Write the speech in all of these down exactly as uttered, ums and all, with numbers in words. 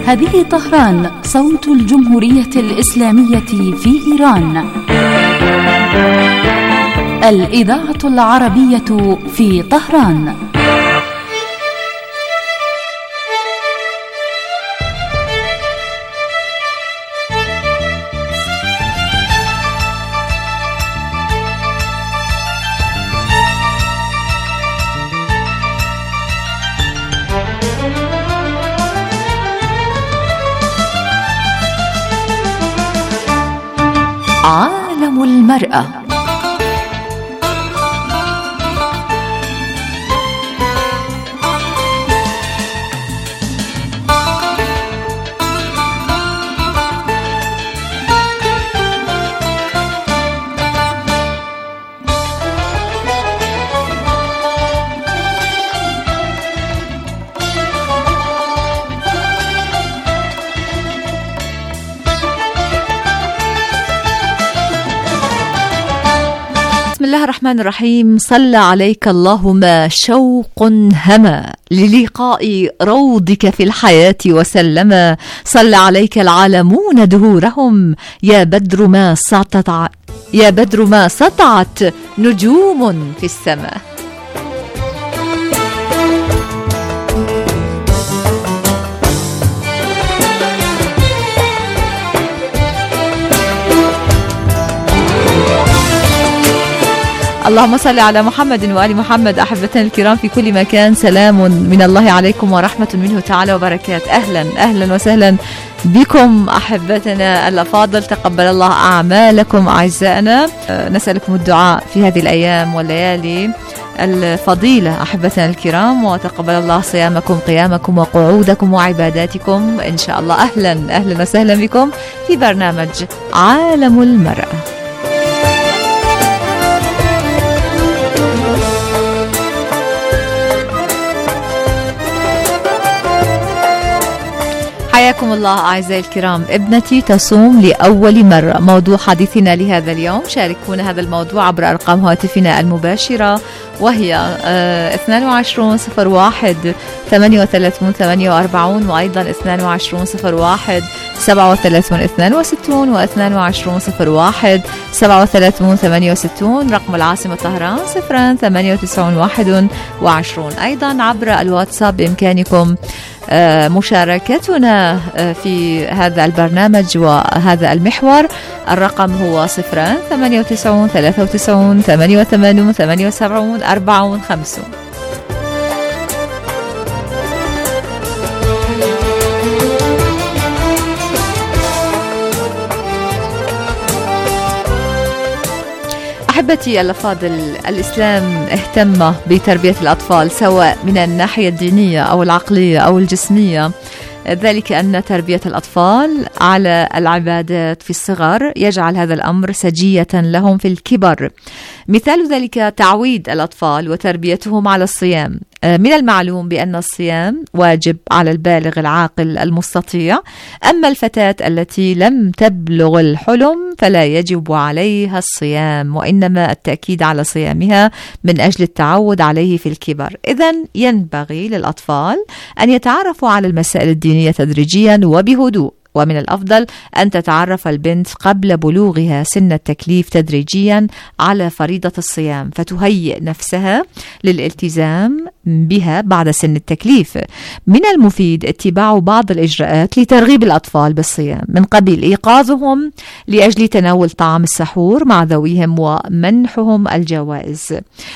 هذه طهران، صوت الجمهورية الإسلامية في إيران. الإذاعة العربية في طهران. عالم المرأة. بسم الله الرحمن الرحيم. صلى عليك اللهم شوق هما للقاء روضك في الحياة وسلم. صلى عليك العالمون دهورهم يا بدر ما سطعت يا بدر ما سطعت نجوم في السماء. اللهم صل على محمد وآل محمد. أحبتنا الكرام في كل مكان، سلام من الله عليكم ورحمة منه تعالى وبركاته. أهلا أهلا وسهلا بكم أحبتنا الأفاضل، تقبل الله أعمالكم أعزائنا. نسألكم الدعاء في هذه الأيام والليالي الفضيلة أحبتنا الكرام، وتقبل الله صيامكم قيامكم وقعودكم وعباداتكم إن شاء الله. أهلا أهلا وسهلا بكم في برنامج عالم المرأة. حياكم الله أعزائي الكرام. ابنتي تصوم لأول مرة، موضوع حديثنا لهذا اليوم. شاركونا هذا الموضوع عبر أرقام هاتفنا المباشرة، وهي اثنين وعشرين صفر واحد ثمانية وثلاثين ثمانية وأربعين، وأيضا اثنين وعشرين صفر واحد سبعة وثلاثين اثنين وستين، واثنين وعشرين صفر واحد سبعة وثلاثين ثمانية وستين. رقم العاصمة طهران صفران ثمانية وتسعين واحد وعشرين. أيضا عبر الواتساب بإمكانكم مشاركتنا في هذا البرنامج وهذا المحور. الرقم هو صفران ثمانية وتسعين ثلاثة وتسعين ثمانية وثمانين ثمانية وسبعين أربعة وخمسين. أحبتي الأفاضل، الإسلام اهتم بتربية الأطفال سواء من الناحية الدينية أو العقلية أو الجسمية، ذلك أن تربية الأطفال على العبادات في الصغر يجعل هذا الأمر سجية لهم في الكبر. مثال ذلك تعويد الأطفال وتربيتهم على الصيام. من المعلوم بأن الصيام واجب على البالغ العاقل المستطيع، أما الفتاة التي لم تبلغ الحلم فلا يجب عليها الصيام، وإنما التأكيد على صيامها من أجل التعود عليه في الكبر. إذن ينبغي للأطفال أن يتعرفوا على المسائل الدينية تدريجيا وبهدوء، ومن الأفضل أن تتعرف البنت قبل بلوغها سن التكليف تدريجيا على فريضة الصيام، فتهيئ نفسها للالتزام بها بعد سن التكليف. من المفيد اتباع بعض الإجراءات لترغيب الأطفال بالصيام، من قبيل إيقاظهم لأجل تناول طعام السحور مع ذويهم ومنحهم الجوائز.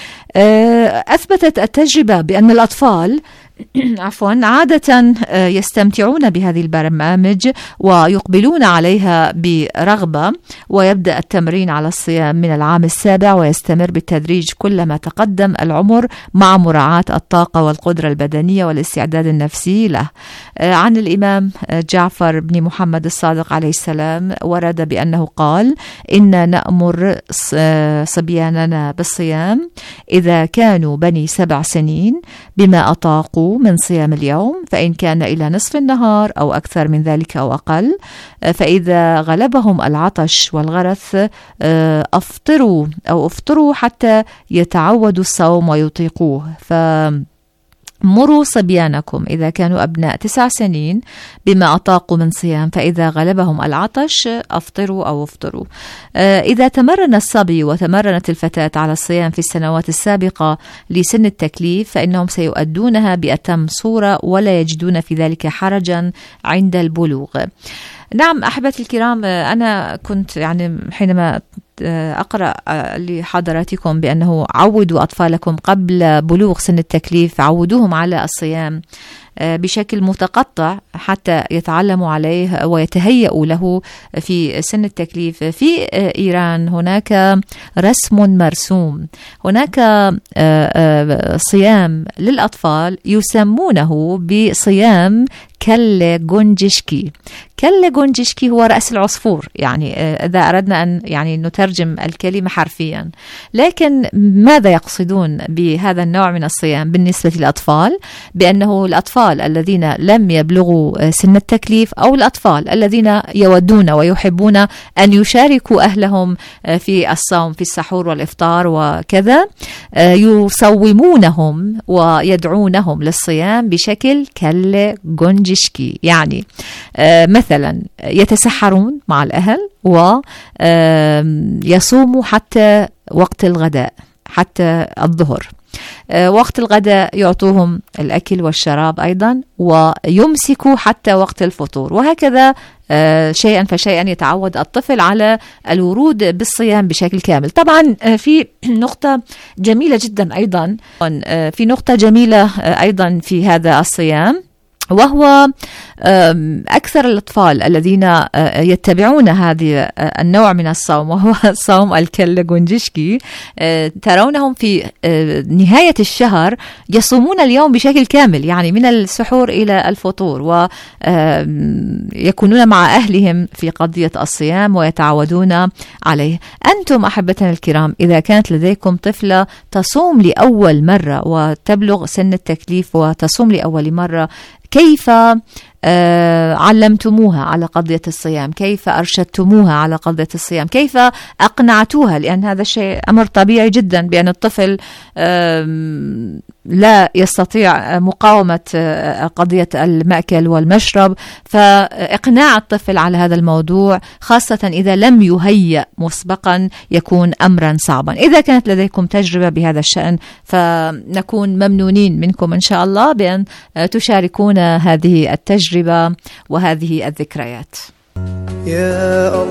أثبتت التجربة بأن الأطفال عفوا عادة يستمتعون بهذه البرامج ويقبلون عليها برغبة، ويبدأ التمرين على الصيام من العام السابع ويستمر بالتدريج كلما تقدم العمر مع مراعاة الطاقة والقدرة البدنية والاستعداد النفسي له. عن الإمام جعفر بن محمد الصادق عليه السلام ورد بأنه قال: إن نأمر صبياننا بالصيام إذا كانوا بني سبع سنين بما أطاقوا من صيام اليوم، فإن كان إلى نصف النهار أو أكثر من ذلك أو أقل، فإذا غلبهم العطش والغرث أفطروا أو أفطروا حتى يتعودوا الصوم ويطيقوه. ف مروا صبيانكم إذا كانوا أبناء تسع سنين بما أطاقوا من صيام، فإذا غلبهم العطش أفطروا أو افطروا. إذا تمرن الصبي وتمرنت الفتاة على الصيام في السنوات السابقة لسن التكليف فإنهم سيؤدونها بأتم صورة ولا يجدون في ذلك حرجا عند البلوغ. نعم أحبتي الكرام، أنا كنت يعني حينما أقرأ لحضراتكم بأنه عودوا أطفالكم قبل بلوغ سن التكليف، عودوهم على الصيام بشكل متقطع حتى يتعلموا عليه ويتهيئوا له في سن التكليف. في إيران هناك رسم مرسوم، هناك صيام للأطفال يسمونه بصيام كل جونجشكي. كل جونجشكي هو رأس العصفور، يعني إذا أردنا أن يعني نترجم الكلمة حرفيا. لكن ماذا يقصدون بهذا النوع من الصيام بالنسبة للأطفال؟ بأنه الأطفال الذين لم يبلغوا سن التكليف أو الأطفال الذين يودون ويحبون أن يشاركوا أهلهم في الصوم في السحور والإفطار وكذا، يصومونهم ويدعونهم للصيام بشكل كل جونجشكي. يعني مثلا يتسحرون مع الأهل ويصوموا حتى وقت الغداء، حتى الظهر. وقت الغداء يعطوهم الأكل والشراب أيضا، ويمسكوا حتى وقت الفطور، وهكذا شيئا فشيئا يتعود الطفل على الورود بالصيام بشكل كامل. طبعا في نقطة جميلة جدا أيضا، في نقطة جميلة أيضا في هذا الصيام، وهو أكثر الأطفال الذين يتبعون هذه النوع من الصوم وهو صوم الكل جونجشكي، ترونهم في نهاية الشهر يصومون اليوم بشكل كامل، يعني من السحور إلى الفطور، ويكونون مع أهلهم في قضية الصيام ويتعودون عليه. أنتم أحبتنا الكرام، إذا كانت لديكم طفلة تصوم لأول مرة وتبلغ سن التكليف وتصوم لأول مرة، كيف آه علمتموها على قضية الصيام؟ كيف أرشدتموها على قضية الصيام؟ كيف أقنعتوها؟ لأن هذا الشيء أمر طبيعي جدا، بأن الطفل آه لا يستطيع مقاومة آه قضية المأكل والمشرب، فإقناع الطفل على هذا الموضوع خاصة إذا لم يهيأ مسبقا يكون أمرا صعبا. إذا كانت لديكم تجربة بهذا الشأن فنكون ممنونين منكم إن شاء الله بأن تشاركونا هذه التجربة وهذه الذكريات. يا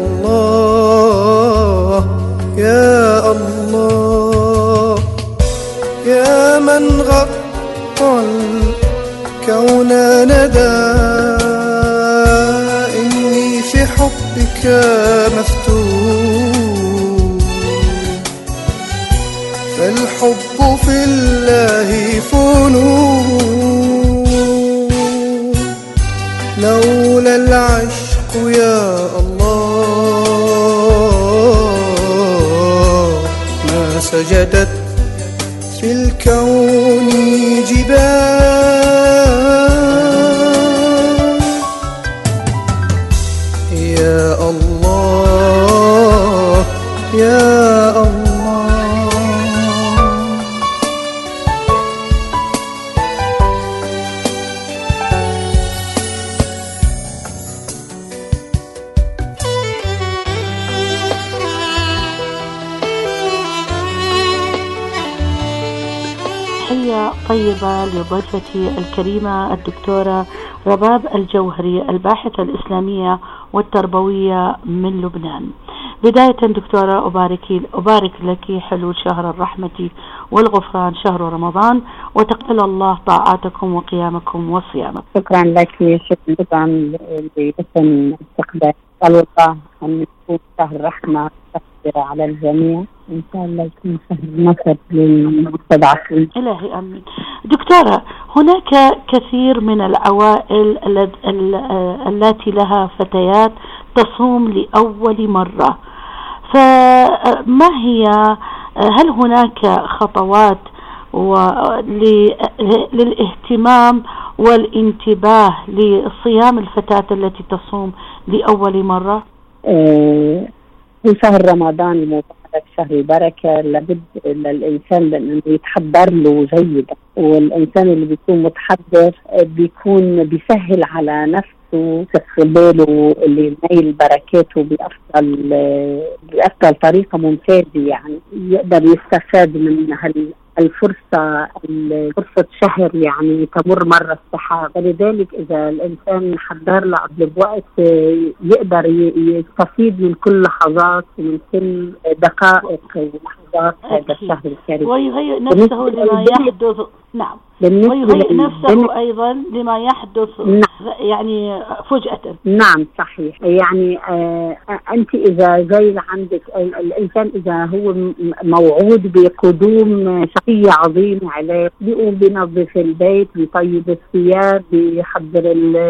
الله يا الله يا من غطى الكون ندى، إني في حبك مفتون، فالحب في الله فنون، لولا العشق يا الله ما سجدت في الكون جبال. يا الله يا الله طيبة لضيفتي الكريمة الدكتورة رباب الجوهري، الباحثة الإسلامية والتربوية من لبنان. بداية دكتورة أبارك أبارك لك حلول شهر الرحمة والغفران شهر رمضان، وتقبل الله طاعاتكم وقيامكم وصيامكم. شكرا لك، شكرا طبعا لحسن استقبال. الله أن يكون شهر الرحمة على الجميع، إن شاء الله يكون شهر نصر للمستضعفين. إلهي آمين. دكتورة، هناك كثير من العوائل التي لها فتيات تصوم لأول مرة، فما هي هل هناك خطوات للاهتمام والانتباه لصيام الفتاة التي تصوم لأول مرة؟ في شهر رمضان المبارك هذا شهر البركة لابد للإنسان لأنه يتحضر له جيدا، والإنسان اللي بيكون متحضر بيكون بيسهل على نفسه استقباله لنيل بركاته بأفضل بأفضل طريقة ممتازة، يعني يقدر يستفاد من هال الفرصة فرصة شهر يعني تمر مرة السحاب. فلذلك إذا الإنسان حضر له قبل بوقت يقدر يستفيد من كل لحظات ومن كل دقائق ولحظات هذا الشهر الكريم، ويهيئ نفسه لما يحدث. نعم، ويهيئ نفسه أيضا لما يحدث. نعم. يعني فجأة. نعم صحيح. يعني آه أنت إذا زي عندك الإنسان إذا هو موعود بقدوم شخصية عظيمة عليه، بيقوم بينظف البيت، بيطيب الثياب، بيحضر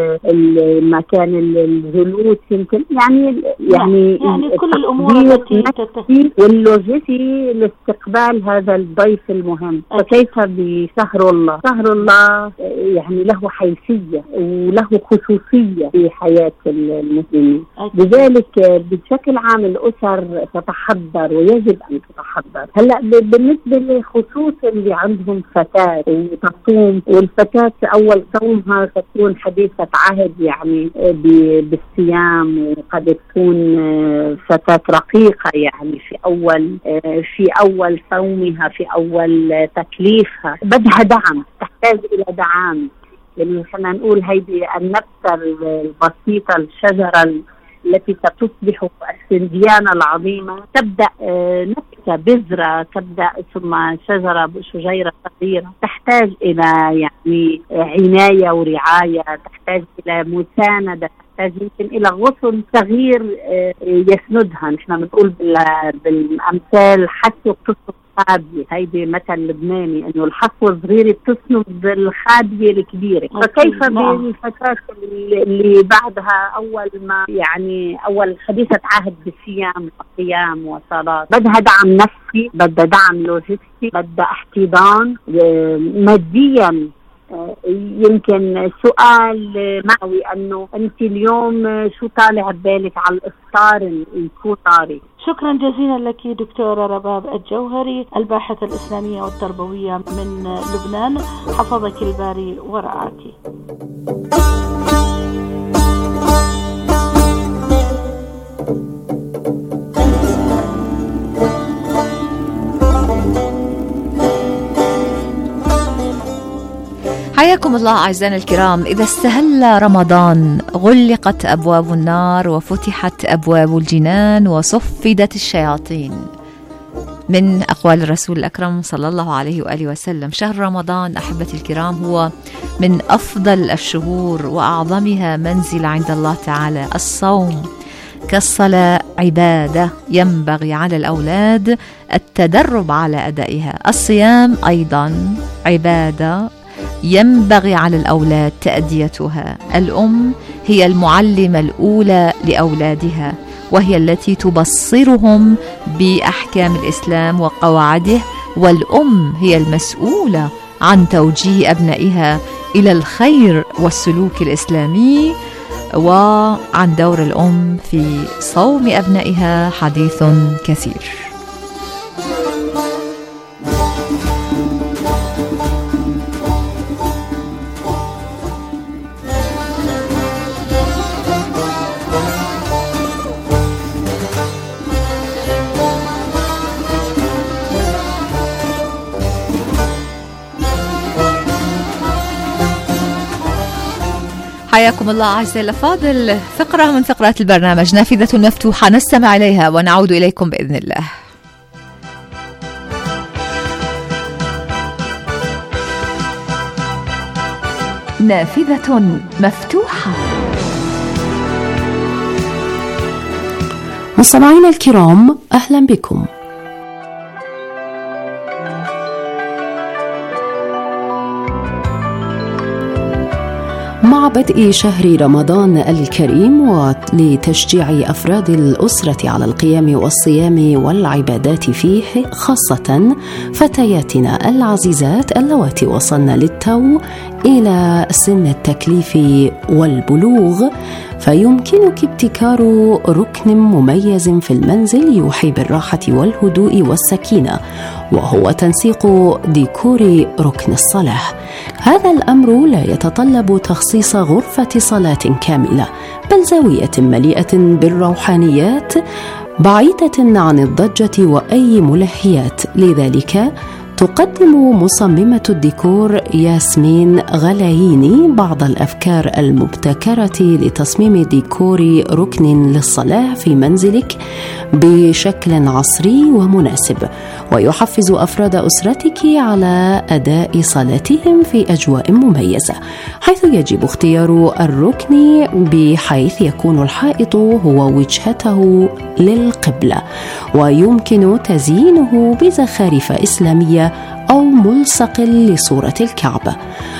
المكان الجلوس، يمكن يعني يعني يعني كل الأمور التي تتسي واللوجستي لاستقبال هذا الضيف المهم. فكيف بشهر الله؟ شهر الله يعني له حيثية وله خصوصية في حياة المسلمين، لذلك بشكل عام الأسر تتحضر ويجب أن تتحضر. هلأ بالنسبة لخصوص اللي عندهم فتاة وتصوم، والفتاة أول صومها تكون حديثة عهد يعني بالصيام، وقد تكون فتاة رقيقة يعني في أول في أول صومها في أول تكليفها، بدها دعم، تحتاج إلى دعم. يعني خلينا نقول هيدي النبتة البسيطة، الشجرة التي ستصبح السنديانة العظيمة، تبدأ نبتة بذرة، تبدأ ثم شجرة شجيرة صغيرة، تحتاج إلى يعني عناية ورعاية، تحتاج إلى مساندة، تحتاج يمكن إلى غصن صغير يسندها. نحن بنقول بالأمثال حسوا بتصنع خابية، هيدي مثل لبناني انه الحصوة الصغيرة بتسند بالخابية الكبيرة. فكيف بالفتاة اللي بعدها اول ما يعني اول حديثة عهد بالصيام وقيام وصلاة، بدها دعم نفسي، بدها دعم لوجستي، بدها احتضان ماديا. يمكن سؤال معوي انه انت اليوم شو طالع ببالك على الافطار يكون طاري؟ شكرا جزيلا لك دكتورة رباب الجوهري، الباحثة الإسلامية والتربوية من لبنان، حفظك الباري ورعاك. حياكم الله أعزائنا الكرام. إذا استهل رمضان غلقت أبواب النار وفتحت أبواب الجنان وصفدت الشياطين، من أقوال الرسول الأكرم صلى الله عليه وآله وسلم. شهر رمضان أحبتي الكرام هو من أفضل الشهور وأعظمها منزل عند الله تعالى. الصوم كالصلاة عبادة ينبغي على الأولاد التدرب على أدائها. الصيام أيضا عبادة ينبغي على الأولاد تأديتها. الأم هي المعلمة الأولى لأولادها، وهي التي تبصرهم بأحكام الإسلام وقواعده، والأم هي المسؤولة عن توجيه أبنائها إلى الخير والسلوك الإسلامي. وعن دور الأم في صوم أبنائها حديث كثير. حياكم الله أعزائي الأفاضل. فقرة من فقرات البرنامج، نافذة مفتوحة، نستمع إليها ونعود إليكم بإذن الله. نافذة مفتوحة. مستمعينا الكرام، أهلا بكم. مع بدء شهر رمضان الكريم ولتشجيع أفراد الأسرة على القيام والصيام والعبادات فيه، خاصة فتياتنا العزيزات اللواتي وصلن للتو إلى سن التكليف والبلوغ، فيمكنك ابتكار ركن مميز في المنزل يوحي بالراحة والهدوء والسكينة، وهو تنسيق ديكور ركن الصلاة. هذا الأمر لا يتطلب تخصيص غرفة صلاة كاملة، بل زاوية مليئة بالروحانيات بعيدة عن الضجة وأي ملهيات. لذلك تقدم مصممة الديكور ياسمين غلاييني بعض الأفكار المبتكرة لتصميم ديكور ركن للصلاة في منزلك بشكل عصري ومناسب، ويحفز أفراد أسرتك على أداء صلاتهم في أجواء مميزة، حيث يجب اختيار الركن بحيث يكون الحائط هو وجهته للقبلة، ويمكن تزيينه بزخارف إسلامية أو ملصق لصورة الكعبة.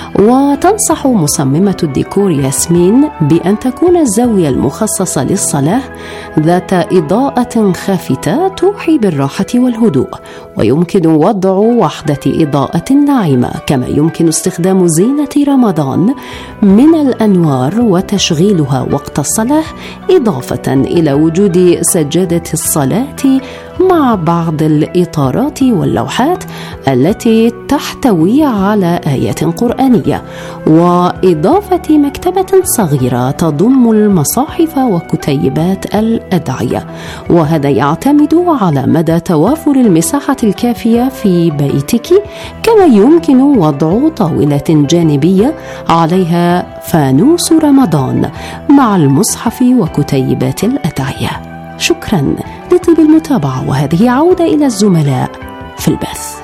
وتنصح مصممة الديكور ياسمين بأن تكون الزاوية المخصصة للصلاة ذات إضاءة خافتة توحي بالراحة والهدوء، ويمكن وضع وحدة إضاءة ناعمة، كما يمكن استخدام زينة رمضان من الأنوار وتشغيلها وقت الصلاة، إضافة إلى وجود سجادة الصلاة مع بعض الإطارات واللوحات التي تحتوي على آيات قرآنية، وإضافة مكتبة صغيرة تضم المصاحف وكتيبات الأدعية. وهذا يعتمد على مدى توافر المساحة الكافية في بيتك، كما يمكن وضع طاولة جانبية عليها فانوس رمضان مع المصحف وكتيبات الأدعية. شكرا لطيب المتابعة، وهذه عودة إلى الزملاء في البث.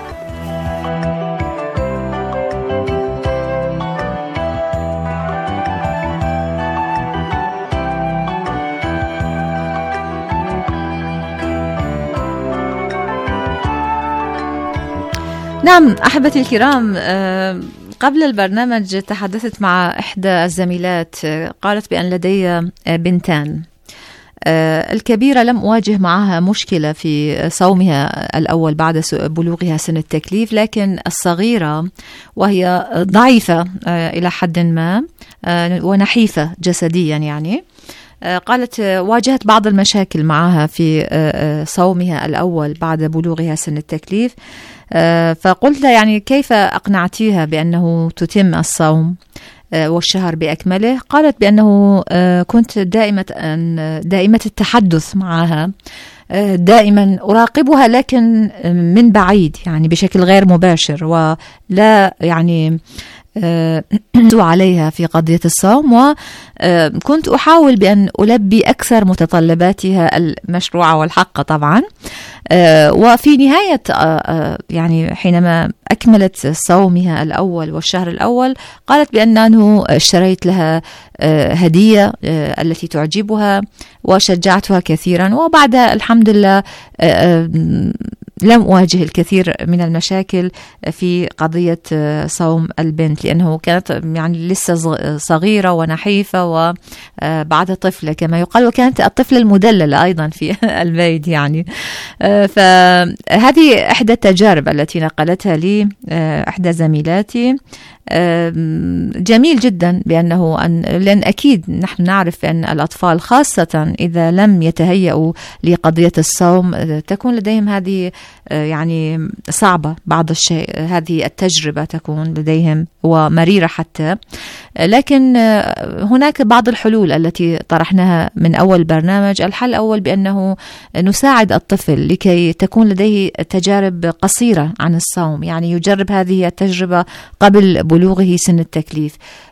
نعم أحبتي الكرام، قبل البرنامج تحدثت مع إحدى الزميلات، قالت بأن لدي بنتان، الكبيرة لم أواجه معها مشكلة في صومها الأول بعد بلوغها سن التكليف، لكن الصغيرة وهي ضعيفة إلى حد ما ونحيفة جسديا يعني، قالت واجهت بعض المشاكل معها في صومها الأول بعد بلوغها سن التكليف، فقلت يعني كيف أقنعتيها بأنه تتم الصوم والشهر بأكمله؟ قالت بأنه كنت دائمة دائمة التحدث معها، دائما أراقبها لكن من بعيد يعني بشكل غير مباشر، ولا يعني عليها في قضية الصوم، وكنت أحاول بأن ألبي أكثر متطلباتها المشروعة والحقة طبعا. وفي نهاية يعني حينما أكملت صومها الأول والشهر الأول، قالت بأنه اشتريت لها هدية التي تعجبها وشجعتها كثيرا، وبعدها الحمد لله لم أواجه الكثير من المشاكل في قضية صوم البنت، لأنه كانت يعني لسه صغيرة ونحيفة وبعد طفلة كما يقال، وكانت الطفلة المدللة أيضا في البيت يعني. فهذه إحدى التجارب التي نقلتها لي إحدى زميلاتي. جميل جدا بأنه أن لأن أكيد نحن نعرف أن الأطفال خاصة إذا لم يتهيئوا لقضية الصوم تكون لديهم هذه يعني صعبة بعض الشيء، هذه التجربة تكون لديهم ومريرة حتى. لكن هناك بعض الحلول التي طرحناها من أول برنامج. الحل الأول بأنه نساعد الطفل لكي تكون لديه تجارب قصيرة عن الصوم، يعني يجرب هذه التجربة قبل بلوغه سن التكليف.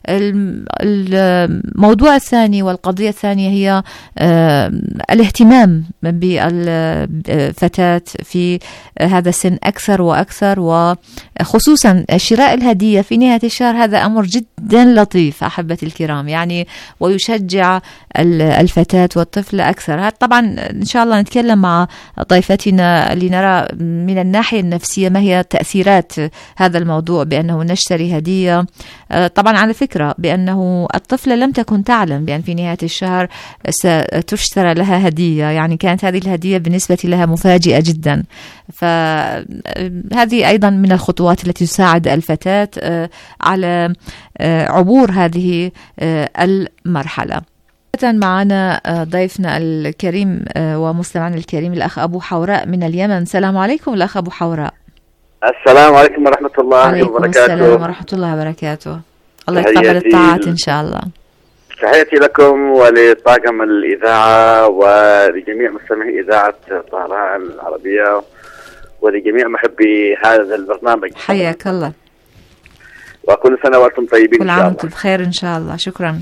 الموضوع الثاني والقضية الثانية هي الاهتمام بالفتاة في هذا السن أكثر وأكثر، وخصوصا شراء الهدية في نهاية الشهر. هذا أمر جدا لطيف أحبتي الكرام يعني، ويشجع الفتاة والطفل أكثر. هذا طبعا إن شاء الله نتكلم مع ضيفتنا لنرى من الناحية النفسية ما هي تأثيرات هذا الموضوع، بأنه نشتري هدية هدية. طبعا على فكرة بأنه الطفلة لم تكن تعلم بأن في نهاية الشهر ستشترى لها هدية، يعني كانت هذه الهدية بالنسبة لها مفاجئة جدا. فهذه أيضا من الخطوات التي تساعد الفتاة على عبور هذه المرحلة. معنا ضيفنا الكريم ومستمعنا الكريم الأخ أبو حوراء من اليمن. السلام عليكم الأخ أبو حوراء. السلام عليكم ورحمة الله وبركاته. السلام ورحمة الله وبركاته. الله يتقبل الطاعات إن شاء الله. تحياتي لكم ولطاقم الإذاعة ولجميع مستمعي إذاعة طهران العربية ولجميع محبي هذا البرنامج. حياك الله. وكل سنة وأنتم طيبين إن شاء الله. كل عام وأنتم بخير إن شاء الله. شكرا.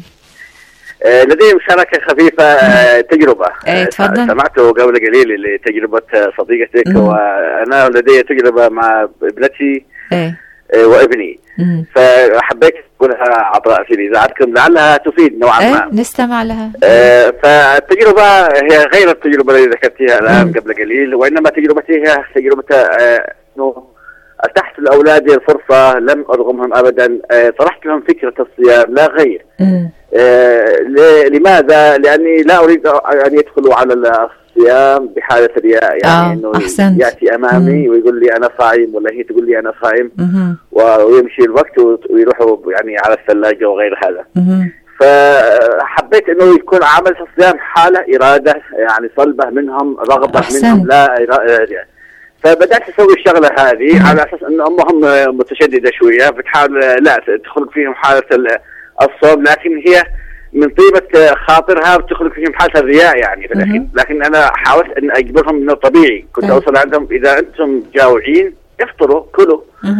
لدي مشاركة خفيفة تجربة. ايه تفضل. سمعته قبل قليل لتجربة صديقتك مم. وأنا لدي تجربة مع ابنتي ايه وابني مم. فحبيت أقولها عبر في إذاعتكم لعلها تفيد نوعا ايه ما. نستمع لها. آه فالتجربة هي غير التجربة التي ذكرتيها الآن قبل قليل، وإنما تجربتي هي تجربة أنه آه أتحت لأولادي الفرصة، لم أرغمهم أبدا، آه طرحت لهم فكرة الصيام لا غير. مم. آه لماذا؟ لأني لا أريد أن يدخلوا على الصيام بحالة رياء، يعني آه إنه أحسنت. يأتي أمامي مم. ويقول لي أنا صائم ولا هي تقول لي أنا صائم مم. ويمشي الوقت ويروحوا يعني على الثلاجة وغير هذا. مم. فحبيت إنه يكون عمل الصيام حالة إرادة، يعني صلبة منهم، رغبة أحسنت. منهم لا إرادة. فبدأت أسوي الشغلة هذه مم. على أساس أن أمهم متشددة شوية، بتحاول لا تدخل فيهم حالة الصوم، لكن هي من طيبة خاطرها بتدخل فيهم حالة الرياء يعني في الأخير. لكن أنا حاولت أن أجبرهم من الطبيعي، كنت أوصل عندهم إذا أنتم جاوعين افطروا كلوا.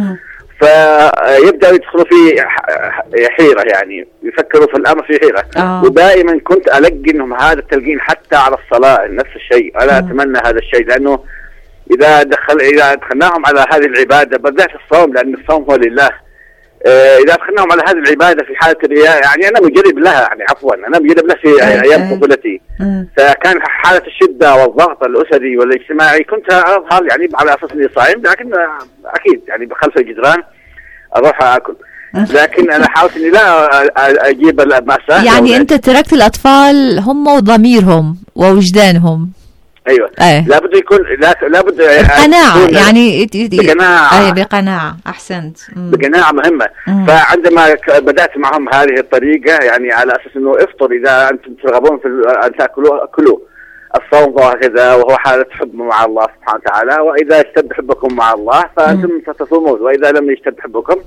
فيبدأوا يدخلوا في حيرة، يعني يفكروا في الأمر في حيرة. آه. ودائما كنت ألقنهم هذا التلقين حتى على الصلاة نفس الشيء. أنا أتمنى هذا الشيء، لأنه إذا دخل إذا دخلناهم على هذه العبادة بالذات الصوم، لأن الصوم هو لله، إذا دخلناهم على هذه العبادة في حالة الرياء، يعني أنا مجرب لها، يعني عفوا أنا مجرب لها في أيام طفولتي. فكان حالة الشدة والضغط الأسري والاجتماعي كنت أظهر يعني على أساس إني صائم، لكن أكيد يعني بخلف الجدران أروح أكل. لكن أنا حاولت إني لا أجيب المأساة. يعني أنت تركت الأطفال هم وضميرهم ووجدانهم. ايوه أيه. لابد يكون لا لابد بقناعه، يعني بقناعه. اي بقناعه. احسنت. مم. بقناعه مهمه. مم. فعندما بدات معهم هذه الطريقه، يعني على اساس انه افطر اذا انتم ترغبون في ان تاكلوا كلوا، الصوم وهكذا وهو حاله حب مع الله سبحانه وتعالى، واذا اشتد حبكم مع الله فانتم ستصومون، واذا لم يشتد حبكم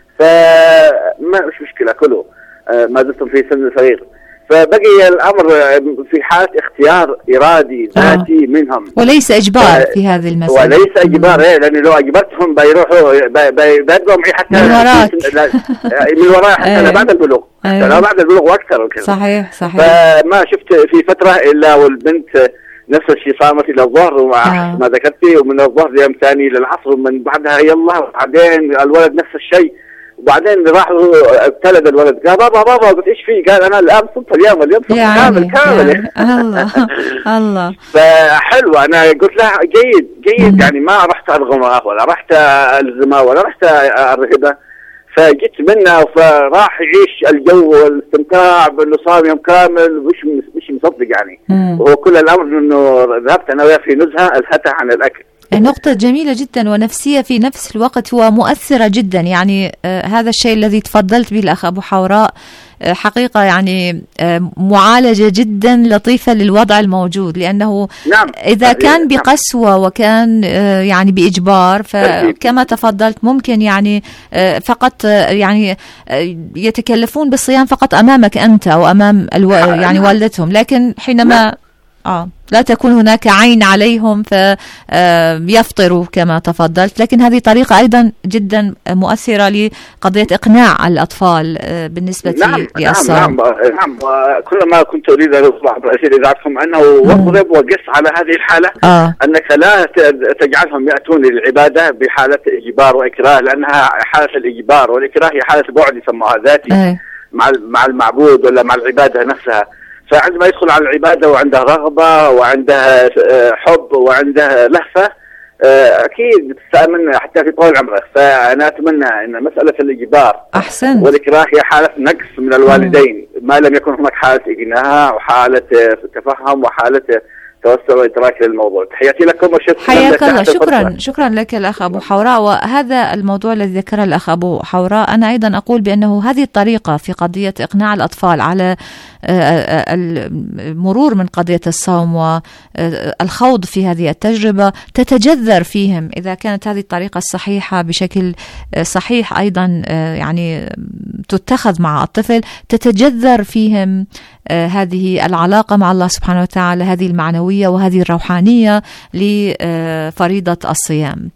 فما مش مشكله كلوا ما دمتم في سن صغير. فبقي الأمر في حالة اختيار إرادي ذاتي آه. منهم، وليس إجبار في هذه المسألة. وليس إجبار، إيه، لأن لو أجبرتهم بيروحوا بيبدأوا معي حتى من وراك من وراء حتى لا بعد البلوغ، حتى لا بعد البلوغ وأكثر وكذا. صحيح صحيح. فما شفت في فترة إلا والبنت نفس الشيء صامت إلى الظهر ومع آه. ما ذكرتي، ومن الظهر يوم ثاني للعصر، ومن بعدها يلا، وبعدين الولد نفس الشيء. وبعدين راحوا ابتلد الولد، قال بابا بابا قلت ايش فيه؟ قال انا الان صمت اليوم اليوم صمت يعني كامل كامل يعني. الله الله. فحلو، انا قلت له جيد جيد، يعني ما رحت ارغمه ولا رحت الزمه ولا رحت ارهبه، فجيت منه فراح يعيش الجو والاستمتاع بانه صار يوم كامل، مش مش مصدق يعني. وهو كل الامر انه ذهبت انا وياه في نزهه الهته عن الاكل. نقطة جميلة جدا ونفسية في نفس الوقت ومؤثرة جدا، يعني آه هذا الشيء الذي تفضلت به الأخ أبو حوراء آه حقيقة يعني آه معالجة جدا لطيفة للوضع الموجود، لأنه نعم. إذا كان بقسوة وكان آه يعني بإجبار، فكما تفضلت ممكن يعني آه فقط آه يعني آه يتكلفون بالصيام فقط أمامك أنت أو أمام الو... يعني والدتهم، لكن حينما آه لا تكون هناك عين عليهم فيفطروا كما تفضلت. لكن هذه طريقة أيضا جدا مؤثرة لقضية إقناع الأطفال بالنسبة نعم للصوم. نعم نعم. وكلما كنت أريد أن أصبح برأسي إذاعتكم أنه واضرب وقس على هذه الحالة. آه. أنك لا تجعلهم يأتون للعبادة بحالة إجبار وإكراه، لأنها حالة الإجبار والإكراه هي حالة بعد يسموها ذاتي آه. مع مع المعبود ولا مع العبادة نفسها. فعندما يدخل على العبادة وعنده رغبة وعنده حب وعنده لهفة، اكيد بتستاء منها حتى في طول عمرك. فانا اتمنى ان مساله الاجبار احسن والاكراه هي حاله نقص من الوالدين ما لم يكن هناك حاله اجناء وحاله تفهم وحاله توسع وإدراك للموضوع. تحياتي لكم وشكرا. حياك الله. شكرا شكرا لك الأخ أبو حوراء. وهذا الموضوع الذي ذكره الأخ أبو حوراء أنا أيضا أقول بأنه هذه الطريقة في قضية إقناع الأطفال على المرور من قضية الصوم والخوض في هذه التجربة تتجذر فيهم إذا كانت هذه الطريقة الصحيحة بشكل صحيح أيضا يعني تتخذ مع الطفل، تتجذر فيهم هذه العلاقة مع الله سبحانه وتعالى، هذه المعنوية وهذه الروحانية لفريضة الصيام.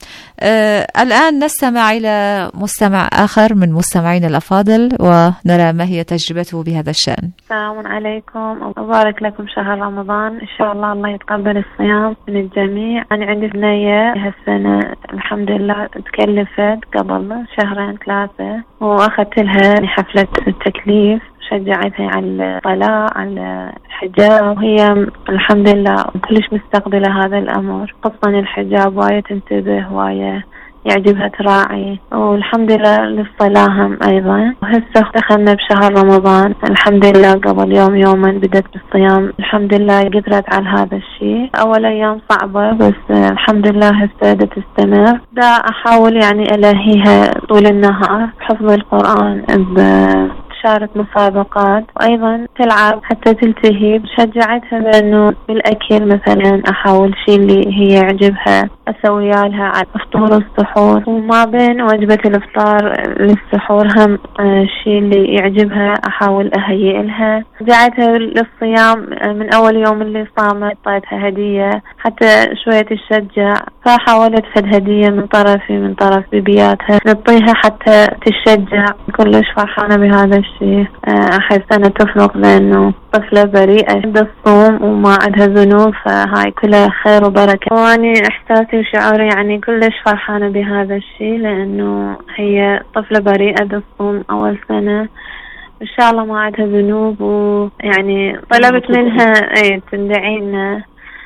الآن نستمع إلى مستمع آخر من مستمعين الأفاضل ونرى ما هي تجربته بهذا الشأن. السلام عليكم، أبارك لكم شهر رمضان، إن شاء الله الله يتقبل الصيام من الجميع. أنا عندي بنية هالسنة الحمد لله تكلفت قبل شهرين ثلاثة وأخذت لها حفلة التكليف، شجعتها على الصلاة على الحجاب، وهي الحمد لله كلش مستقبلة هذا الأمر، خصوصا الحجاب وايد تنتبه وايد يعجبها تراعي، والحمد لله للصلاة هم أيضا. وهسه دخلنا بشهر رمضان الحمد لله قبل يوم يومين بدأت بالصيام، الحمد لله قدرت على هذا الشيء. أول أيام صعبة بس الحمد لله هسه تستمر. دا أحاول يعني ألهيها طول النهار بحفظ القرآن، شارك مسابقات، وأيضا تلعب حتى تلتهي. شجعتها بأنه بالأكل مثلا أحاول شيء اللي هي يعجبها أسوي لها على الفطور والسحور، وما بين وجبة الإفطار للسحور هم الشيء اللي يعجبها أحاول أهيئ لها. شجعتها للصيام من أول يوم اللي صامت طيتها هدية حتى شوية تشجع، فحاولت فد هدية من طرفي من طرف بيبياتها نعطيها حتى تشجع. كلش فرحانة بهذا الشيء. أحس أنا تفرق لأنه طفلة بريئة عندها الصوم وما عندها ذنوب، فهاي كلها خير وبركة. وأني إحساسي وشعوري يعني كلش فرحانة بهذا الشيء لأنه هي طفلة بريئة بالصوم أول سنة إن شاء الله ما عندها ذنوب، ويعني طلبت منها أي تندعينا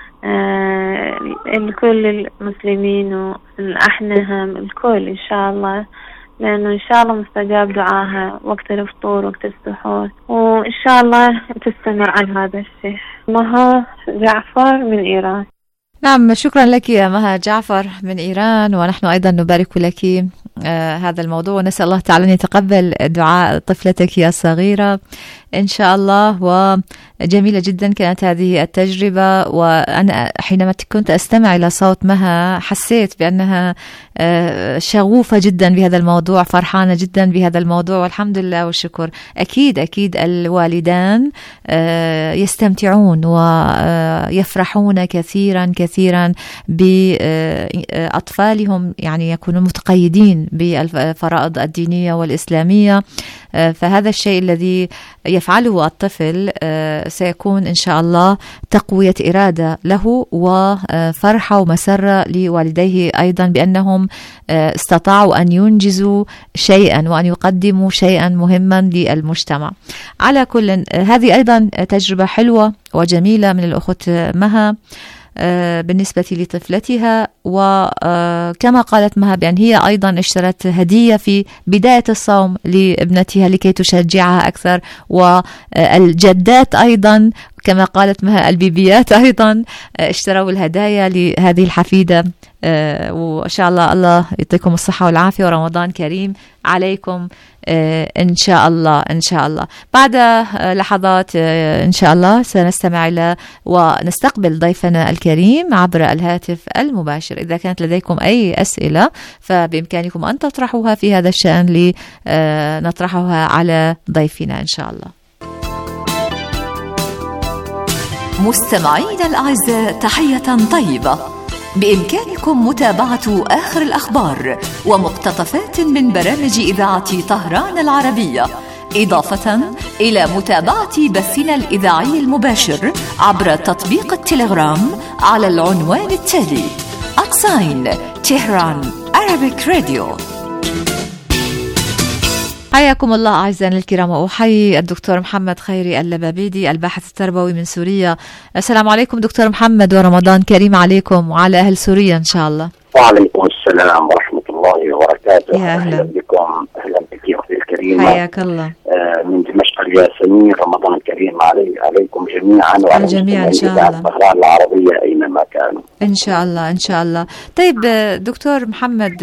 آه الكل المسلمين والأحنا هم الكل إن شاء الله، لأنه إن شاء الله مستجاب دعاها وقت الفطور وقت السحور، وإن شاء الله تستمر على هذا الشيء. مها جعفر من إيران. نعم شكرا لك يا مها جعفر من إيران، ونحن أيضا نبارك لك آه هذا الموضوع، ونسأل الله تعالى أن يتقبل دعاء طفلتك يا صغيرة إن شاء الله. وجميلة جدا كانت هذه التجربة، وأنا حينما كنت أستمع إلى صوت مها حسيت بأنها شغوفة جدا بهذا الموضوع، فرحانة جدا بهذا الموضوع، والحمد لله والشكر. أكيد أكيد الوالدان يستمتعون ويفرحون كثيرا كثيرا بأطفالهم، يعني يكونون متقيدين بالفرائض الدينية والإسلامية. فهذا الشيء الذي يفعله الطفل سيكون إن شاء الله تقوية إرادة له وفرحة ومسرة لوالديه أيضا بأنهم استطاعوا أن ينجزوا شيئا وأن يقدموا شيئا مهما للمجتمع. على كل هذه أيضا تجربة حلوة وجميلة من الأخت مها بالنسبة لطفلتها، وكما قالت مها بأن هي أيضا اشترت هدية في بداية الصوم لابنتها لكي تشجعها أكثر، والجدات أيضا كما قالت مها البيبيات أيضا اشتروا الهدايا لهذه الحفيدة. آه وإن شاء الله الله يعطيكم الصحة والعافية ورمضان كريم عليكم آه إن شاء الله إن شاء الله. بعد آه لحظات آه إن شاء الله سنستمع إلى ونستقبل ضيفنا الكريم عبر الهاتف المباشر. إذا كانت لديكم أي أسئلة فبإمكانكم أن تطرحوها في هذا الشأن لنطرحها على ضيفنا إن شاء الله. مستمعين الأعزاء تحية طيبة، بإمكانكم متابعة آخر الأخبار ومقتطفات من برامج إذاعة طهران العربية، إضافة إلى متابعة بثنا الإذاعي المباشر عبر تطبيق التليجرام على العنوان التالي أكساين تهران Arabic Radio. حياكم الله أعزائنا الكرام، وأحيي الدكتور محمد خيري اللبابيدي الباحث التربوي من سوريا. السلام عليكم دكتور محمد ورمضان كريم عليكم وعلى أهل سوريا إن شاء الله. وعليكم السلام ورحمة الله وبركاته. يا أهلا بكم. أهلا بك يا أختي الكريمة. حياك الله. آه من دمشق الياسمين. رمضان الكريم علي عليكم جميعا وعلى الجميع إن شاء الله. طهران العربية أينما كانوا. إن شاء الله إن شاء الله. طيب دكتور محمد،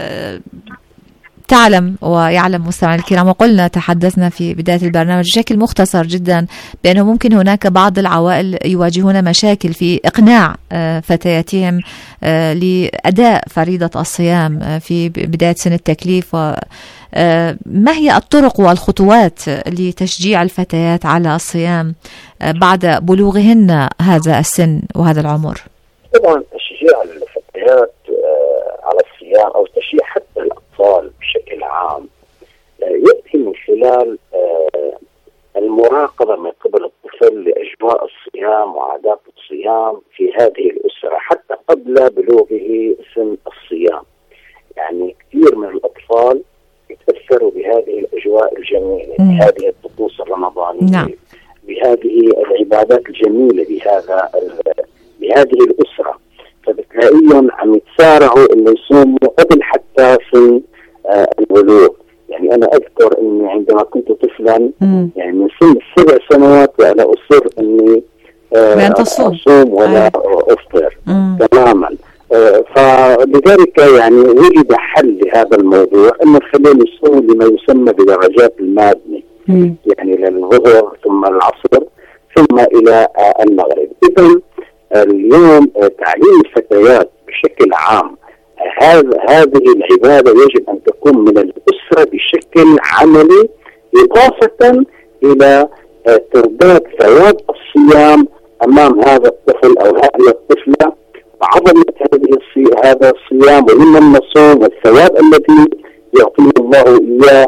تعلم ويعلم مستمعينا الكرام، وقلنا تحدثنا في بداية البرنامج بشكل مختصر جدا بأنه ممكن هناك بعض العوائل يواجهون مشاكل في إقناع فتياتهم لأداء فريضة الصيام في بداية سن التكليف. ما هي الطرق والخطوات لتشجيع الفتيات على الصيام بعد بلوغهن هذا السن وهذا العمر؟ طبعا تشجيع الفتيات على الصيام أو تشجيع حتى الأطفال بشكل عام يأتي من خلال المراقبة من قبل الطفل لأجواء الصيام وعادات الصيام في هذه الأسرة حتى قبل بلوغه سن الصيام. يعني كثير من الأطفال يتأثروا بهذه الأجواء الجميلة، بهذه الطقوس الرمضانية، نعم. بهذه العبادات الجميلة بهذا بهذه الأسرة، فبتلاقيهم عم يتسارعوا إنه يصوموا قبل حتى سن آه البلوغ. يعني أنا أذكر إني عندما كنت طفلا مم. يعني من سن سبع سنوات وأنا أصر إني آه أصوم ولا آه. أفطر تماما. آه فلذلك يعني وجد حل لهذا الموضوع، إنه خلينا نصوم لما يسمى بدرجات المادنة، مم. يعني للظهر ثم العصر ثم إلى آه المغرب. إذن اليوم تعليم الفتيات بشكل عام هذا هذه العبادة يجب أن تكون من الأسرة بشكل عملي، إضافة إلى ترداد ثواب الصيام أمام هذا الطفل أو هذه الطفلة، وعظمة هذه هذا الصيام ومن الصوم والثواب الذي يعطيه الله إياه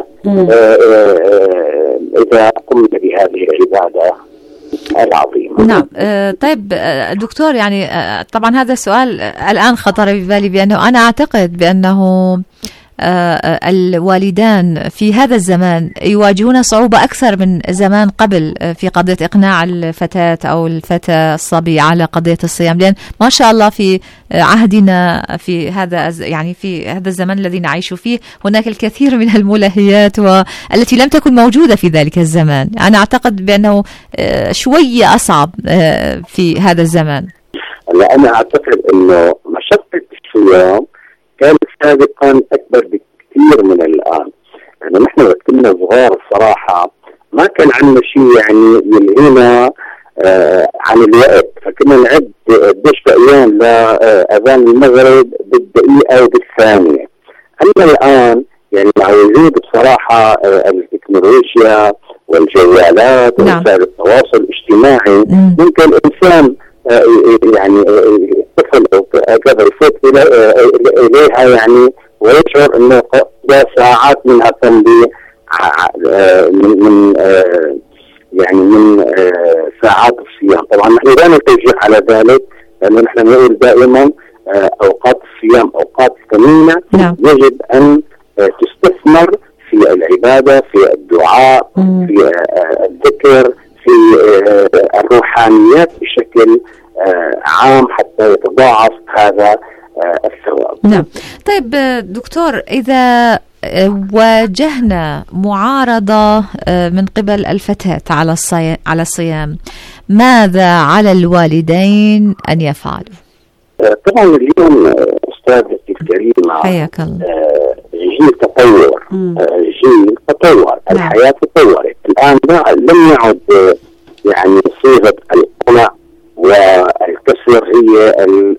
إذا قمنا بهذه العبادة العظيمة. نعم. آه طيب آه دكتور، يعني آه طبعا هذا السؤال آه الآن خطر ببالي، بأنه أنا أعتقد بأنه آه الوالدان في هذا الزمان يواجهون صعوبة أكثر من زمان قبل آه في قضية إقناع الفتاة أو الفتى الصبي على قضية الصيام، لأن ما شاء الله في آه عهدنا في هذا يعني في هذا الزمن الذي نعيش فيه هناك الكثير من الملهيات والتي لم تكن موجودة في ذلك الزمان. أنا أعتقد بأنه آه شوية أصعب آه في هذا الزمان. لا، أنا أعتقد أنه مشقة الصيام كانت سابقا أكبر بكثير من الآن. يعني نحن وقت كنا صغار الصراحة ما كان عندنا شيء يعني يلهينا آه عن الوقت، فكنا نعد قديش بقيان لأذان المغرب بالدقيقة وبالثانية. أما الآن يعني مع وجود بصراحة آه التكنولوجيا والجوالات ووسائل التواصل الاجتماعي م. ممكن الإنسان آه يعني الطفل أو كذا يفوت إليها يعني ويشعر أنه قضى ساعات منها تمضي من من يعني من ساعات الصيام. طبعا نحن لا نتوجه على ذلك، لأنه نحن نقول دائما أوقات الصيام أوقات ثمينة يجب أن تستثمر في العبادة، في الدعاء، في الذكر، في الروحانيات بشكل عام حتى يتضاعف هذا الثواب. نعم. طيب دكتور، إذا واجهنا معارضة من قبل الفتاة على الصيام على الصيام ماذا على الوالدين أن يفعلوا؟ طبعا اليوم أستاذتي الكريمة حياك الله جيل تطور، جيل تطور، الحياة تطورت الآن، لم يعد يعني صيغة القناع والكسر هي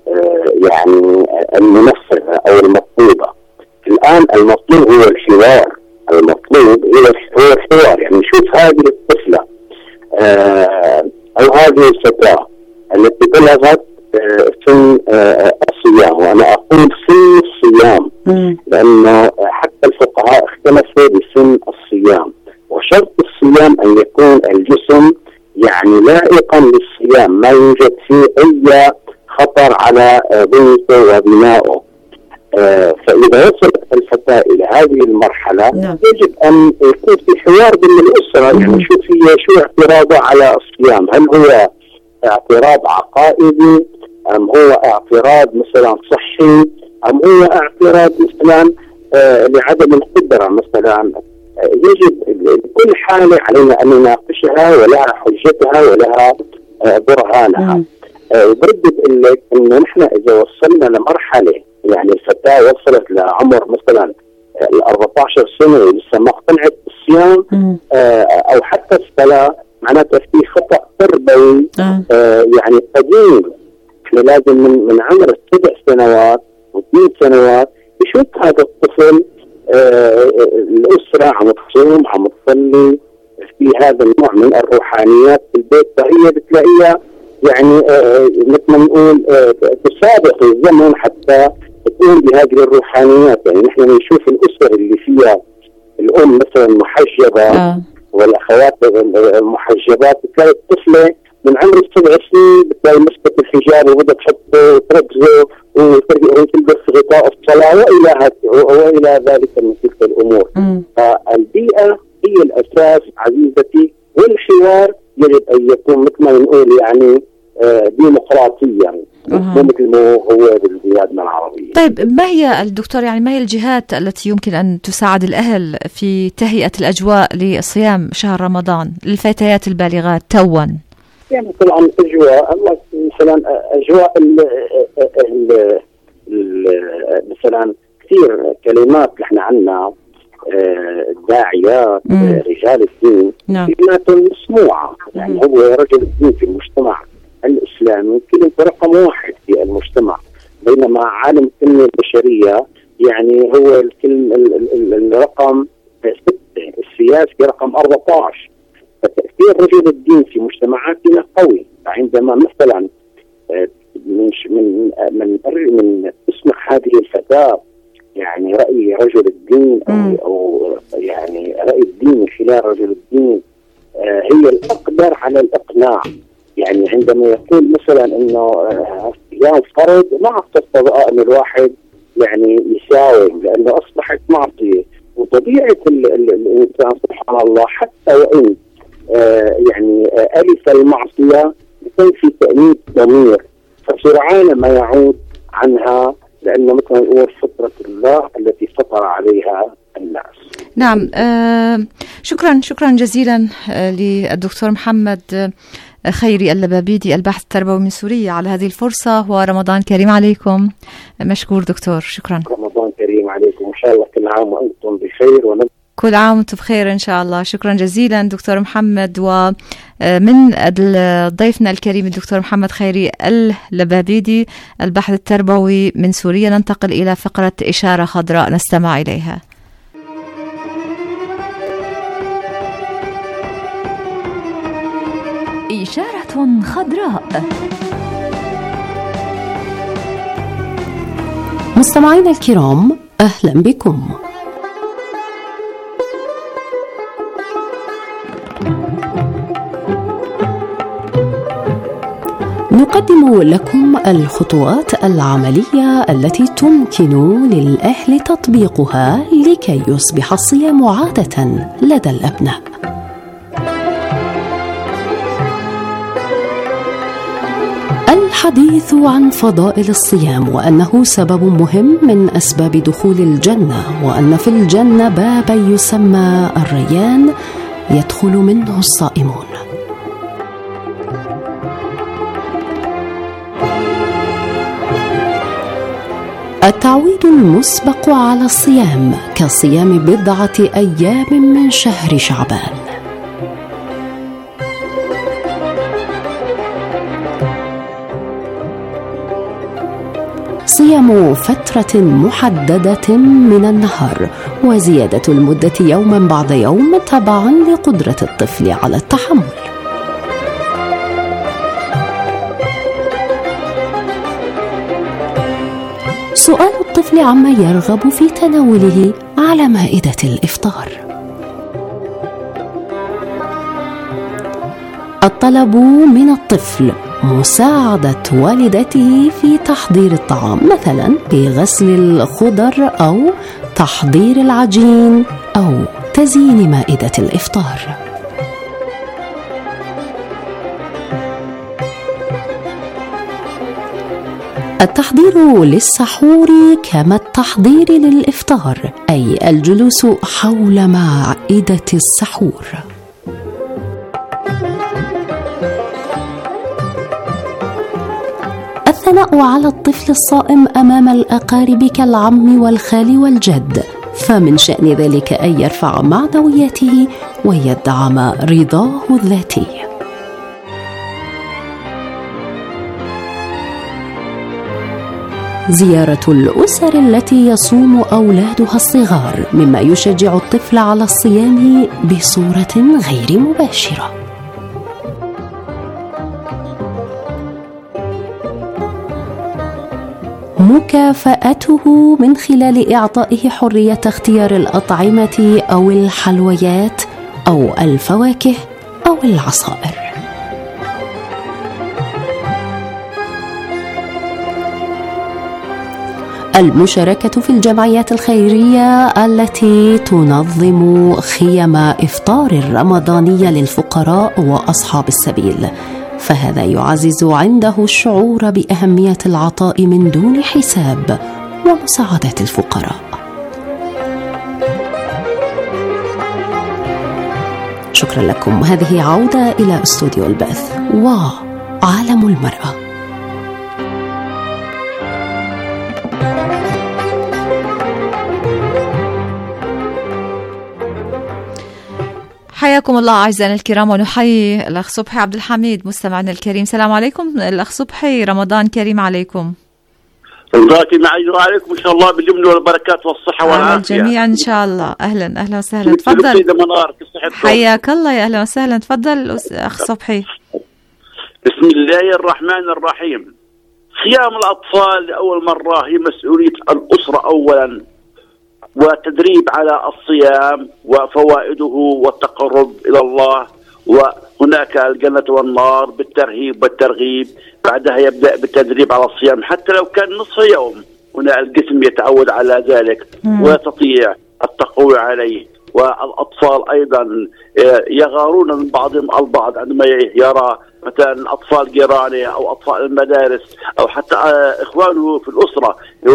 يعني المنفذة أو المطلوبة. الآن المطلوب هو الحوار، المطلوب هو الحوار. يعني نشوف هذه الطفلة أو هذه الفتاة التي بلغت سن الصيام، وأنا أقول سن الصيام لأن حتى الفقهاء اختلفوا بسن الصيام، وشرط الصيام أن يكون الجسم يعني لائقا للصيام، ما يوجد فيه أي خطر على بنيته وبنائه. آه فإذا وصلت الفتاة إلى هذه المرحلة نعم. يجب أن يكون في حوار بين الأسرة. يعني شو هي شو اعتراضه على الصيام؟ هل هو اعتراض عقائدي أم هو اعتراض مثلا صحي أم هو اعتراض مثلا آه لعدم القدرة مثلا؟ آه يجب كل حالة علينا أن نناقشها ولها حجتها ولها آه برهانها. آه بردد لك إنه نحن إذا وصلنا لمرحلة يعني الفتاة وصلت لعمر مثلا ال أربعة عشر سنة ولسه ما اقتنعت بالصيام آه أو حتى الصلاة، معناتها في خطأ تربوي آه يعني قديم. احنا لازم من من عمر السبع سنوات وثمان سنوات يشوف هذا الطفل آه الأسرة عم تصوم عم تصلي في هذا النوع من الروحانيات في البيت، فهي بتلاقيها يعني آه مثل ما نقول آه تسابق الزمن حتى تكون بهذه الروحانيات. يعني نحن نشوف الأسر اللي فيها الأم مثلا محجبة آه. والأخوات المحجبات، بتلاقي الطفلة من عمر السبع سنين بتلاقي مسكت الحجاب وبدها تحطه وتركزه وتلبس غطاء الصلاة وإلى وإلى ذلك من تلك الأمور. فالبيئة هي الأساس عزيزتي، والحوار يجب أن يكون مثل ما نقول يعني ديمقراطيا مو مثل ما هو بالبلادنا العربية. طيب ما هي الدكتور يعني ما هي الجهات التي يمكن أن تساعد الأهل في تهيئة الأجواء لصيام شهر رمضان للفتيات البالغات توا؟ يعني طبعا أجواء مثلا أجواء ال ال ال مثلا كثير كلمات نحن عنا الداعيات رجال الدين كلمات مسموعة. يعني هو رجل الدين في المجتمع الإسلامي كلمة رقم واحد في المجتمع، بينما عالم التنمية البشرية يعني هو الكلمة الرقم ستة، السياسي رقم أربعة عشر. فتأثير رجل الدين في مجتمعاتنا قوي. عندما مثلا من من من من تسمح هذه الفتاة يعني رأي رجل الدين أو, أو يعني رأي الدين من خلال رجل الدين هي الأقدر على الإقناع. يعني عندما يقول مثلا إنه صيام فرض، ما تستطيع أن الواحد يعني يساوم، لأنه أصبحت معصية. وطبيعة الإنسان سبحان الله حتى وإن آه يعني آه ألف المعصية يكون في تأنيب ضمير، فسرعان ما يعود عنها، لأنه مثل ما نقول فطرة الله التي فطر عليها الناس. نعم. آه شكرا شكرا جزيلا آه للدكتور محمد خيري اللبابيدي الباحث التربوي من سوريا على هذه الفرصة، ورمضان كريم عليكم. مشكور دكتور، شكرا. رمضان كريم عليكم، إن شاء الله كل عام وأنتم بخير ونب... كل عام وانتم بخير إن شاء الله. شكرا جزيلا دكتور محمد. ومن ضيفنا الكريم الدكتور محمد خيري اللبابيدي الباحث التربوي من سوريا، ننتقل إلى فقرة إشارة خضراء نستمع إليها. إشارة خضراء. مستمعينا الكرام، أهلا بكم. نقدم لكم الخطوات العملية التي تمكن للأهل تطبيقها لكي يصبح الصيام عادة لدى الأبناء. الحديث عن فضائل الصيام، وأنه سبب مهم من أسباب دخول الجنة، وأن في الجنة بابا يسمى الريان يدخل منه الصائمون. التعويد المسبق على الصيام كصيام بضعة أيام من شهر شعبان. صيام فترة محددة من النهار، وزيادة المدة يوما بعد يوم تبعا لقدرة الطفل على التحمل. سؤال الطفل عما يرغب في تناوله على مائدة الإفطار. الطلب من الطفل مساعدة والدته في تحضير الطعام، مثلا بغسل الخضر أو تحضير العجين أو تزيين مائدة الإفطار. التحضير للسحور كما التحضير للإفطار، أي الجلوس حول مائدة السحور. الثناء على الطفل الصائم أمام الأقارب كالعم والخال والجد، فمن شأن ذلك أن يرفع معنوياته ويدعم رضاه الذاتي. زيارة الأسر التي يصوم أولادها الصغار مما يشجع الطفل على الصيام بصورة غير مباشرة. مكافأته من خلال إعطائه حرية اختيار الأطعمة أو الحلويات أو الفواكه أو العصائر. المشاركة في الجمعيات الخيرية التي تنظم خيم إفطار الرمضانية للفقراء وأصحاب السبيل، فهذا يعزز عنده الشعور بأهمية العطاء من دون حساب ومساعدة الفقراء. شكرا لكم. هذه عودة إلى استوديو البث وعالم المرأة. حياكم الله أعزائنا الكرام، ونحيي الأخ صبحي عبد الحميد مستمعنا الكريم. السلام عليكم الأخ صبحي، رمضان كريم عليكم. رمضان عليكم إن شاء الله باليمن والبركات والصحة والعافية الجميع إن شاء الله. أهلا أهلا وسهلا، تفضل. حياك الله، يا أهلا وسهلا، تفضل أخ صبحي. بسم الله الرحمن الرحيم. صيام الأطفال لأول مرة هي مسؤولية الأسرة أولا، وتدريب على الصيام وفوائده والتقرب إلى الله، وهناك الجنة والنار بالترهيب والترغيب. بعدها يبدأ بالتدريب على الصيام حتى لو كان نصف يوم، هنا الجسم يتعود على ذلك ويستطيع التقوي عليه. والأطفال أيضا يغارون من بعضهم البعض عندما يرى مثلا أطفال جيرانه أو أطفال المدارس أو حتى إخوانه في الأسرة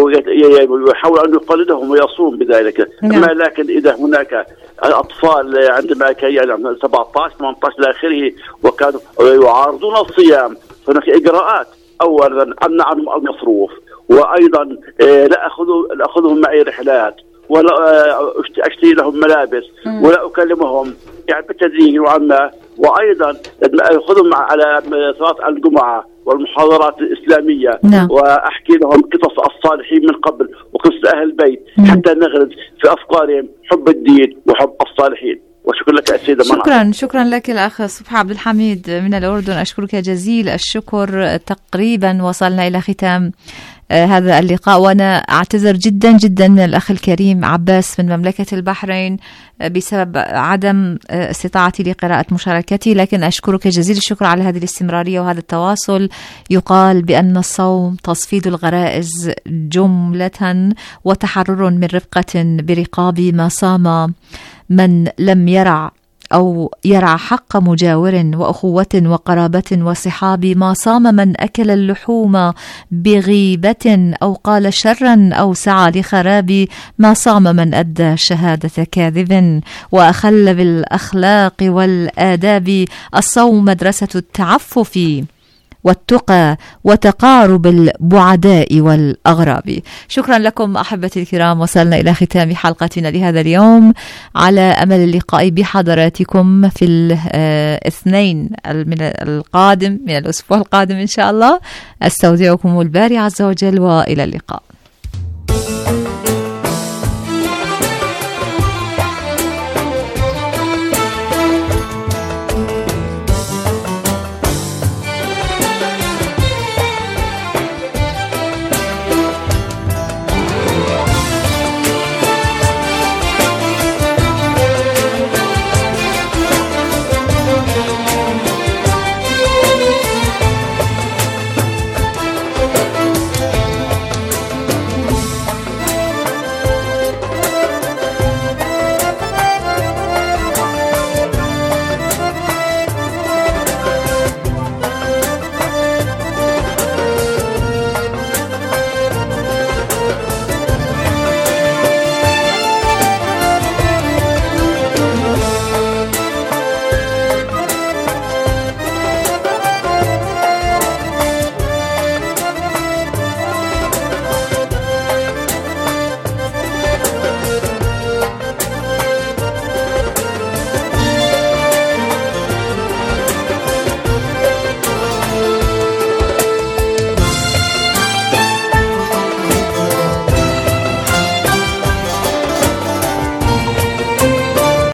يحاول أن يقلدهم ويصوم بذلك. أما لكن إذا هناك أطفال عندما كان سبعة عشر ثمانية عشر إلى آخره وكانوا يعارضون الصيام، هناك إجراءات. أولا أمنع عنهم المصروف، وأيضا لا أخذوا لا أخذهم معي رحلات، ولا أشتري لهم ملابس، ولا أكلمهم يعني بالتدريج وعما. وأيضا أخذهم على صلاة الجمعة والمحاضرات الإسلامية، نعم. وأحكي لهم قصص الصالحين من قبل وقصص أهل البيت، نعم. حتى نغرس في أفكارهم حب الدين وحب الصالحين. وشكرا لك السيدة منى. شكرا شكرا لك الأخ صبحي عبد الحميد من الأردن، أشكرك جزيل الشكر. تقريبا وصلنا إلى ختام آه هذا اللقاء، وأنا أعتذر جدا جدا من الأخ الكريم عباس من مملكة البحرين آه بسبب عدم آه استطاعتي لقراءة مشاركتي، لكن أشكرك جزيل الشكر على هذه الاستمرارية وهذا التواصل. يقال بأن الصوم تصفيد الغرائز جملة وتحرر من رفقة برقاب ما صام من لم يرع أو يرعى حق مجاور وأخوة وقرابة وصحاب، ما صام من أكل اللحوم بغيبة أو قال شرا أو سعى لخراب، ما صام من أدى شهادة كاذب وأخل بالأخلاق والآداب. الصوم مدرسة التعفف والتقى وتقارب البعداء والأغراب. شكرا لكم أحبتي الكرام، وصلنا إلى ختام حلقتنا لهذا اليوم، على أمل اللقاء بحضراتكم في الاثنين من القادم من الأسبوع القادم إن شاء الله. أستودعكم الباري عز وجل، وإلى اللقاء.